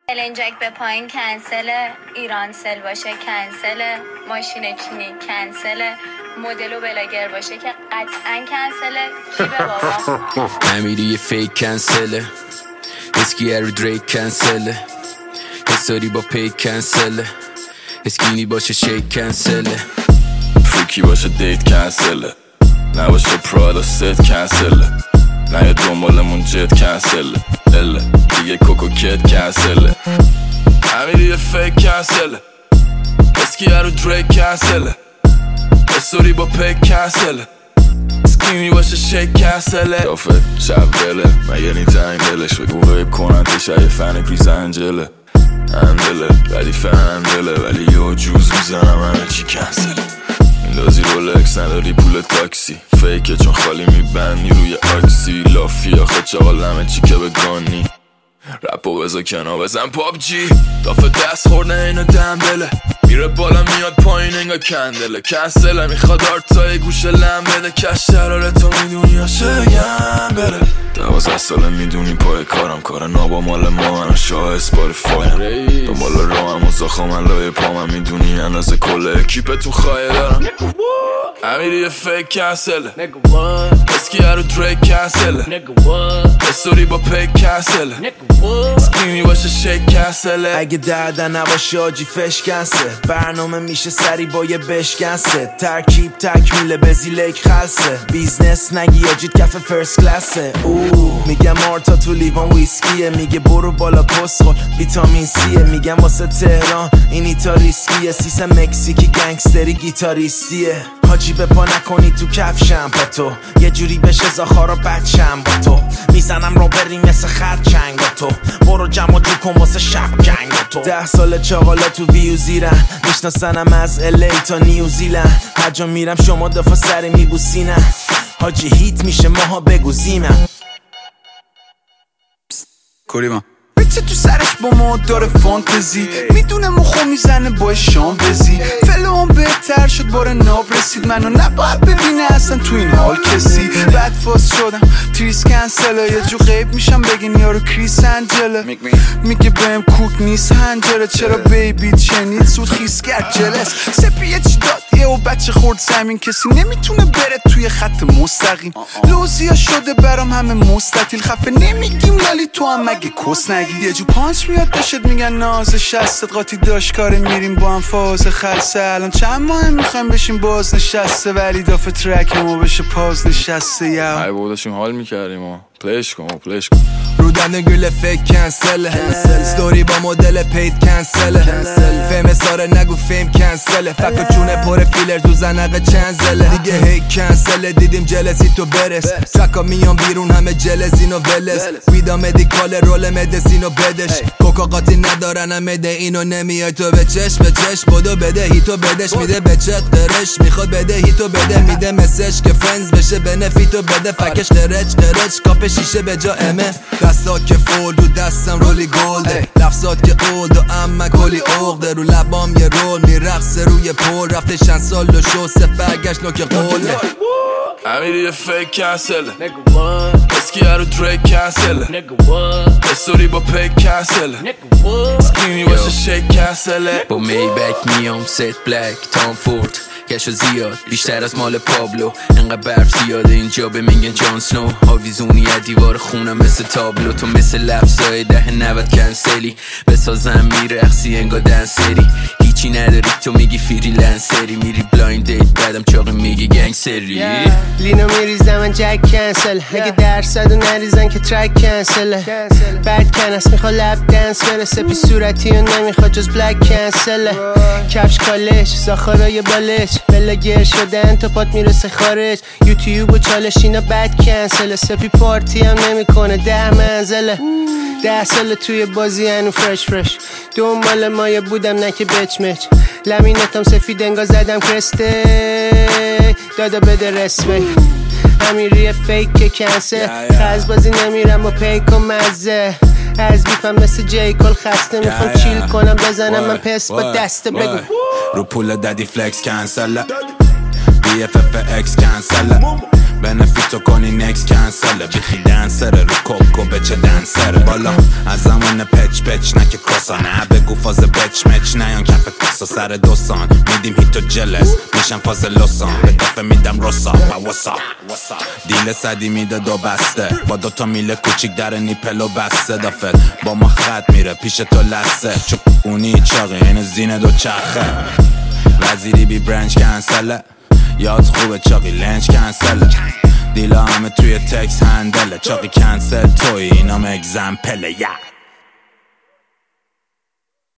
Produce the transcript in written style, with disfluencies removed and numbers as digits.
النجک به پایین کنسله، ایران سل باشه کنسله، ماشین چینی کنسله، مدل و بلاگر باشه که قطعا کنسله. کی به بابا امیری یه فیک کنسله، اسکی ارو دریک کنسله، حساری با پیک کنسله، اسکینی باشه شیک کنسله، فریکی باشه دیت کنسله، نباشه پرادا ست کنسله، نه یه دنبالمون جت کنسله، اله دیگه کوکو کت کنسله. امیری یه فیک کنسله، اسکی ارو دریک کنسله، اسوری با پیک کنسله، اسکینی باشه شیک کنسله. دافت شب بله مگه نی تنگ دلش بگو غیب کنن تشه یه فن گریز انجله اندله ردیف اندله ولی یه جوز میزنم همه چی کنسله. میندازی رولکس نداری پول تاکسی، فیکه چون خالی میبندی روی آکسی، لافی آخه چاقال همه چی که بگانی، رپو بزا کنا بزن پابجی، دافه دست خورده اینو دنبله، میره بالا میاد پایین انگا کندله، کنسله میخواد آرتای گوشه لم بده، کش شرارتو میدونی یا شگم بره، 12 ساله میدونی پای کارم کار نابا مال ما منو شاه اسپاریفایم، دنبال راهم و زاخا من لای پامم میدونی اندازه کل اکیپ تو خواهی دارم. امیری یه فیک کنسله، اسکی ارو دریک کنسله، اسوری با پیک کنسله، اسکینی باشه شیک کنسله. اگه دردن نباشه آجی فش کنسه، برنامه میشه سری با یه بشکنسه، ترکیب تکمیله بزیلک خلصه، بیزنس نگی آجید کف فرست کلاسه. میگم مارتا تو لیوان ویسکیه، میگه برو بالا کسخل ویتامین سیه، میگم واسه تهران این ایتا ریسکیه، سیس مکزیکی گنگستری گیتاریستیه، حاجی به پا نکنی تو کفشم با تو، یه جوری بشه زاخارا بچم با تو، میزنم رو بری مثل خرچنگ با تو، برو جمع جو کن واسه شب جنگ با تو. 10 سال چاقالا تو ویو زیرن، میشناسنم از الی تا نیوزیلند، هر جا میرم شما دفعه سری میبوسینم، حاجی هیت میشه ماها بگوزیمم. کوریما بچه تو سرش با ما داره فانتزی، میدونه مخو میزنه با شام بزی، فلوم بهتر شد باره ناب رسید، منو نباید ببینه اصلا تو این حال کسی، بعد فاس شدم تریس کنسله، یه جو غیب میشم بگین یارو کریس انجله، میگه بهم کوک نیست هنجره، چرا بیبی چنید سود خیس کرد جلس، سپیه چی داد یه و بچه خورد زمین، کسی نمیتونه بره توی خط مستقیم، لوزیا شده برام همه مستطیل، خفه نمیگیم لالی تو هم مگه کس نگی، یه جو پانچ میاد داشت میگن ناز شستت قاطی داشت کاره میریم با هم فاز خلصه، الان چند ماه میخوایم بشیم باز نشسته، ولی دافه ترک ما بشه پاز نشسته. یا ای بودشیم حال میکردیم و پلیش کن رو دنده گل فیک کنسله، ستوری با مدل پید کنسله، فیم ساره نگو فیم کنسله، فکر چونه پر فیلر تو زنقه چنزله، دیگه هی کنسله دیدیم جلسی تو برس، ترکا میان بیرون همه جلسین و ولس، ویدا مدیکال رول مدسینو بدش، کوکا قاطی ندارن هم مده اینو نمیای تو به چش بدو بده هیتو بدش، میده به چت قرش میخواد بده هیتو بده، میده مسج که فرندز بشه بنفیتو بده، فکش قرچ کاپ شیشه به جا امه، دستا که فولد و دستم رولی گلده، لفظات که اولد و اما کلی اغده، رو لبام یه رول میرقصه روی پول، رفته چند سال و شو سف برگشت نوک قوله. امیری یه فیک کنسله، اسکی ارو دریک کنسله، اسوری با پیک کنسله، اسکینی باشه شیک کنسله. با میبک میام ست بلک تام فورد، کشو زیاد بیشتر از مال پابلو، انقدر برف زیاده اینجا به میگن جان سنو، آویزونی از دیوار خونم مثل تابلو، تو مثل لفظای 10-90 کنسلی، بسازم میرقصی انگار دنسری، هیچی نداری تو میگی فریلنسری، میری بلایند دیت بعدم چاقی میگی گنگسری، لینو میریزم من جک کنسل، اگه درصدو نریزن که ترک کنسله، بعد کنس میخوا لب دنس برسه، پی صورتی و نمیخوا جز بلک کنسله، کفش کالش زاخارای بالش، بلاگر شدن تا پات میرسه خارج، یوتیوب و چالش اینا بد کنسله، سپی پارتی هم نمیکنه 10 منزله، 10 سال توی بازی هنو فرش دنبال مایه بودم نه که بچمچ، لمینتم سفید انگا زدم کرسته، دادا بده رسمه، امیری فیک کنسل، خز بازی نمیرم با پیک و مزه، از بیفم مثل جیکل خسته، میخوام چیل کنم بزنم من پس با دسته، بگو رو پول دادی فلکس کنسله، BFF اکس کنسله، بنفیتو کنی نکس کنسله بیخی دنسره رو کوکو بچه دنسره بالا از زمان پچ پچ نکه کراسا نه بگو فاز بچ مچ نیان کف کسا سر دوستان میدیم هیتو جلس میشم فاز لسان به دفعه میدم رسا و وسا دیل صدی میده دو بسته با دوتا میله کوچیک در نیپلو بسته دفعه با ما خط میره پیش تو لسه چون اونی چاقی این زینه دو چرخه وزیری بی برنج کنسله یاد خوبه چاقی لنج کنسله دیلا همه توی تکس هندله چاقی کنسل توی اینام اگزمپله